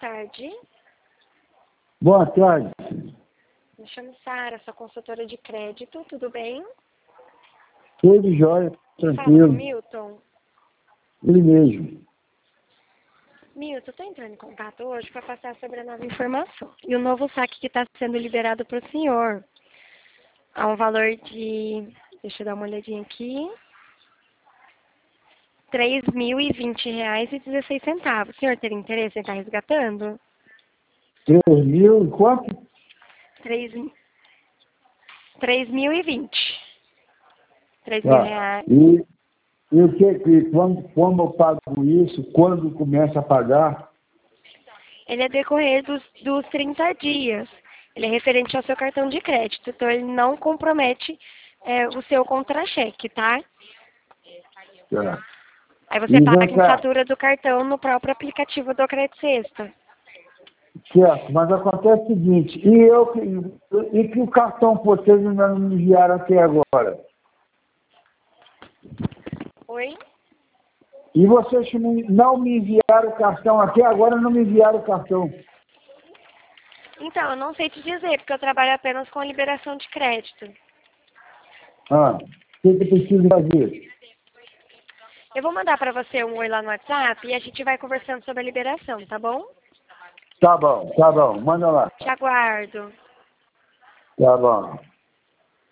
tarde. Boa tarde. Me chamo Sara, sou consultora de crédito, tudo bem? Tudo jóia, Fala com o tranquilo. Milton. Ele mesmo. Milton, estou entrando em contato hoje para passar sobre a nova informação. E o novo saque que está sendo liberado para o senhor. Há um valor de... Deixa eu dar uma olhadinha aqui. R$ 3.020,16. O senhor teria interesse em estar resgatando? 3.000 e quanto? 3.020. 3 mil Tá. reais. E o que, quando eu pago isso, quando começa a pagar? Ele é decorrer dos 30 dias. Ele é referente ao seu cartão de crédito. Então, ele não compromete o seu contra-cheque, tá? Tá. Aí você E paga vem em cá, fatura do cartão no próprio aplicativo do Crédito Sexta. certo, mas acontece o seguinte, e que o cartão que vocês ainda não me enviaram até agora? Oi? E vocês que não me enviaram o cartão até agora, não me enviaram o cartão. Então, eu não sei te dizer, porque eu trabalho apenas com liberação de crédito. O que eu preciso fazer? Eu vou mandar para você um oi lá no WhatsApp e a gente vai conversando sobre a liberação, tá bom? Tá bom, manda lá. Te aguardo. Tá bom.